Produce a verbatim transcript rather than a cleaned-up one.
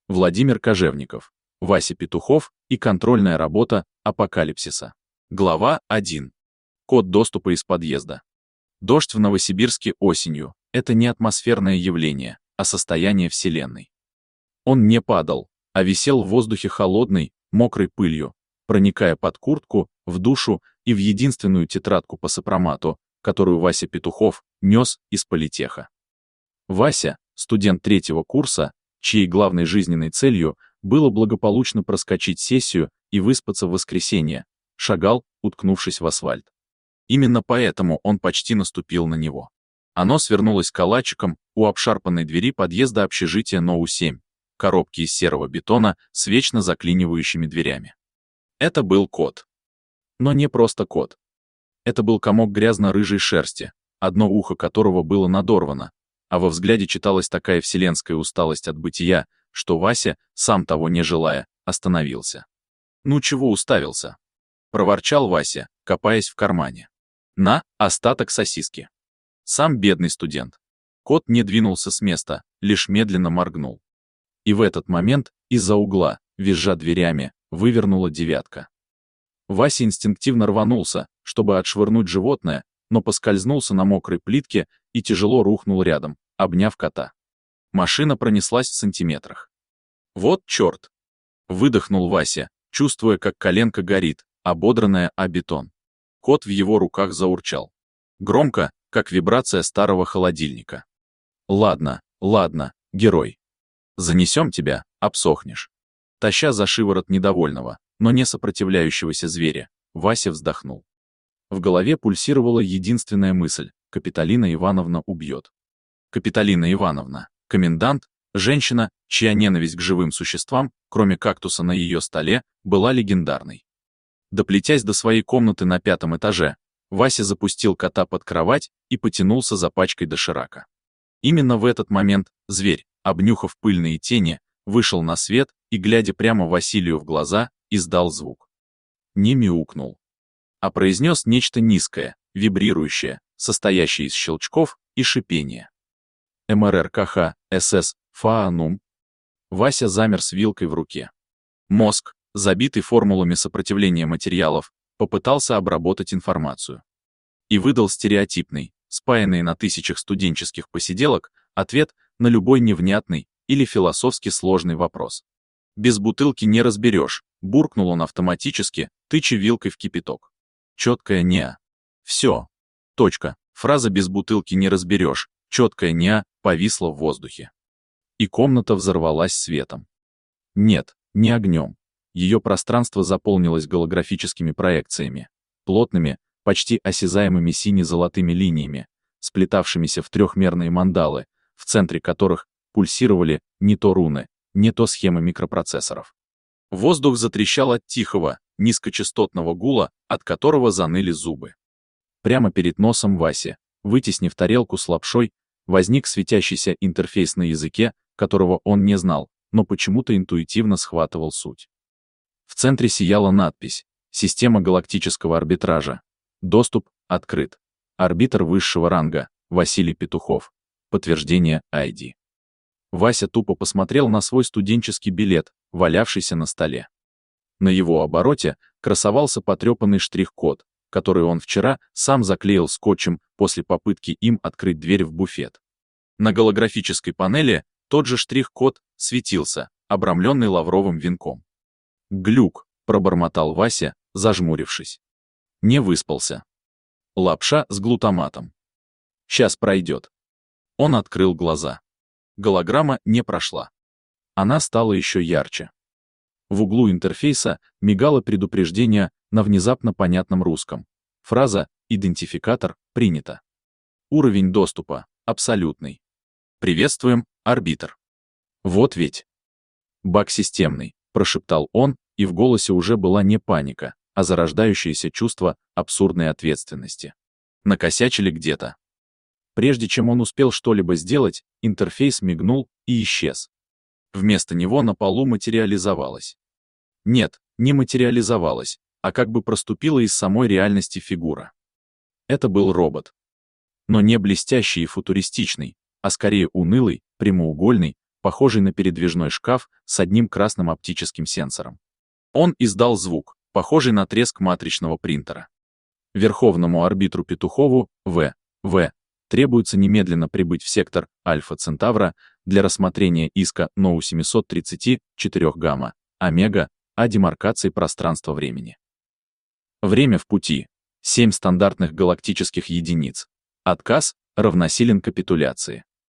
Владимир Кожевников, Вася Петухов и контрольная работа апокалипсиса. Глава один. Код доступа из подъезда. Дождь в Новосибирске осенью – это не атмосферное явление, а состояние Вселенной. Он не падал, а висел в воздухе холодной, мокрой пылью, проникая под куртку, в душу и в единственную тетрадку по сопромату, которую Вася Петухов нес из политеха. Вася, студент третьего курса, чьей главной жизненной целью было благополучно проскочить сессию и выспаться в воскресенье, шагал, уткнувшись в асфальт. Именно поэтому он почти наступил на него. Оно свернулось калачиком у обшарпанной двери подъезда общежития ноу семь, коробки из серого бетона с вечно заклинивающими дверями. Это был кот. Но не просто кот. Это был комок грязно-рыжей шерсти, одно ухо которого было надорвано, а во взгляде читалась такая вселенская усталость от бытия, что Вася, сам того не желая, остановился. «Ну чего уставился?» — проворчал Вася, копаясь в кармане. «На, остаток сосиски». Сам бедный студент. Кот не двинулся с места, лишь медленно моргнул. И в этот момент из-за угла, визжа дверями, вывернула девятка. Вася инстинктивно рванулся, чтобы отшвырнуть животное, но поскользнулся на мокрой плитке и тяжело рухнул рядом, обняв кота. Машина пронеслась в сантиметрах. «Вот черт!» — выдохнул Вася, чувствуя, как коленка горит, ободранная о бетон. Кот в его руках заурчал. Громко, как вибрация старого холодильника. «Ладно, ладно, герой. Занесем тебя, обсохнешь». Таща за шиворот недовольного, но не сопротивляющегося зверя, Вася вздохнул. В голове пульсировала единственная мысль — Капитолина Ивановна убьет. Капитолина Ивановна, комендант, женщина, чья ненависть к живым существам, кроме кактуса на ее столе, была легендарной. Доплетясь до своей комнаты на пятом этаже, Вася запустил кота под кровать и потянулся за пачкой доширака. Именно в этот момент зверь, обнюхав пыльные тени, вышел на свет и, глядя прямо Василию в глаза, издал звук. Не мяукнул, а произнес нечто низкое, вибрирующее, состоящее из щелчков и шипения. эм эр эр ка ха эс эс фаанум. Вася замер с вилкой в руке. Мозг, забитый формулами сопротивления материалов, попытался обработать информацию. И выдал стереотипный, спаянный на тысячах студенческих посиделок, ответ на любой невнятный или философски сложный вопрос. «Без бутылки не разберешь», — буркнул он автоматически, тыча вилкой в кипяток. Четкое «неа». Все. Точка. Фраза «без бутылки не разберешь», четкое «неа» повисла в воздухе. И комната взорвалась светом. Нет, не огнем. Ее пространство заполнилось голографическими проекциями, плотными, почти осязаемыми сине-золотыми линиями, сплетавшимися в трехмерные мандалы, в центре которых пульсировали не то руны, не то схемы микропроцессоров. Воздух затрещал от тихого, низкочастотного гула, от которого заныли зубы. Прямо перед носом Васи, вытеснив тарелку с лапшой, возник светящийся интерфейс на языке, которого он не знал, но почему-то интуитивно схватывал суть. В центре сияла надпись «Система галактического арбитража. Доступ открыт. Арбитр высшего ранга Василий Петухов. Подтверждение ай ди». Вася тупо посмотрел на свой студенческий билет, валявшийся на столе. На его обороте красовался потрепанный штрих-код, который он вчера сам заклеил скотчем после попытки им открыть дверь в буфет. На голографической панели тот же штрих-код светился, обрамленный лавровым венком. «Глюк», — пробормотал Вася, зажмурившись. Не выспался. Лапша с глутаматом. Сейчас пройдет. Он открыл глаза. Голограмма не прошла. Она стала еще ярче. В углу интерфейса мигало предупреждение на внезапно понятном русском. Фраза «Идентификатор принята». Уровень доступа абсолютный. «Приветствуем, арбитр». Вот ведь. «Баг системный», — прошептал он, и в голосе уже была не паника, а зарождающееся чувство абсурдной ответственности. Накосячили где-то. Прежде чем он успел что-либо сделать, интерфейс мигнул и исчез. Вместо него на полу материализовалась. Нет, не материализовалась, а как бы проступила из самой реальности фигура. Это был робот. Но не блестящий и футуристичный, а скорее унылый, прямоугольный, похожий на передвижной шкаф с одним красным оптическим сенсором. Он издал звук, похожий на треск матричного принтера. Верховному арбитру Петухову, В. В. требуется немедленно прибыть в сектор Альфа Центавра для рассмотрения иска ноу семьсот тридцать четыре гамма, омега, о демаркации пространства-времени. Время в пути — семь стандартных галактических единиц. Отказ равносилен капитуляции.